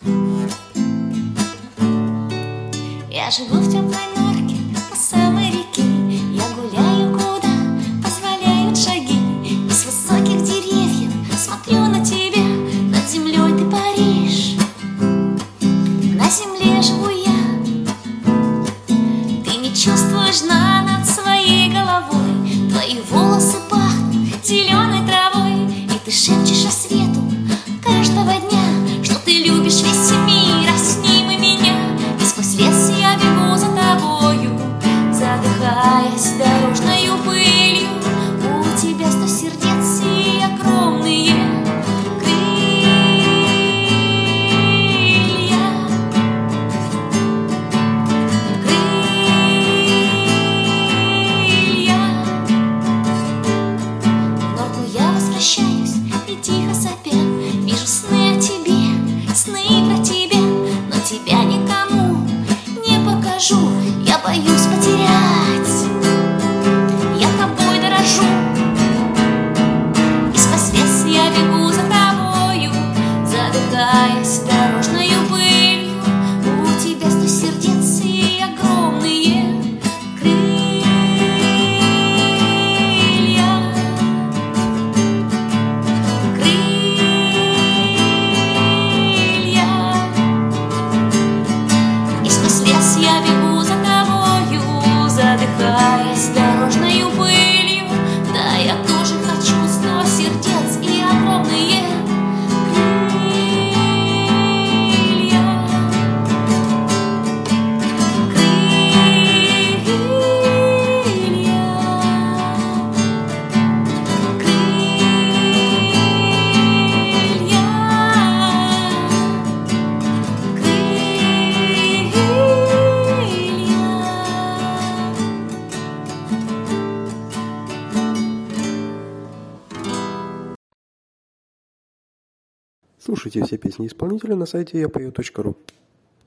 Я живу в теплой норке у самой реки. Я гуляю, куда позволяют шаги. Из высоких деревьев смотрю на тебя. Над землей ты паришь, на земле живу я. Ты не чувствуешь дна над своей головой. Твои волосы пахнут зеленой травой. И ты шепчешь о свету каждого дня, что ты любишь весь мир, а с ним и меня. И сквозь лес я бегу за тобою, задыхаясь дорожною пылью. У тебя 100 сердец и огромные крылья. В норку я возвращаюсь и тихо сопя вижу сны о тебе, сны про тебя. Но тебя никому не покажу, я боюсь потерять. Я тобой дорожу, и сквозь лес я бегу за тобою, задыхаясь дорожною пылью. У тебя 100 сердец и огромные крылья. И сквозь лес я бегу за тобою, задыхаясь дорожною пылью. Да, я тоже хочу 100 сердец и огромные крылья. Слушайте все песни исполнителя на сайте yapою.ru.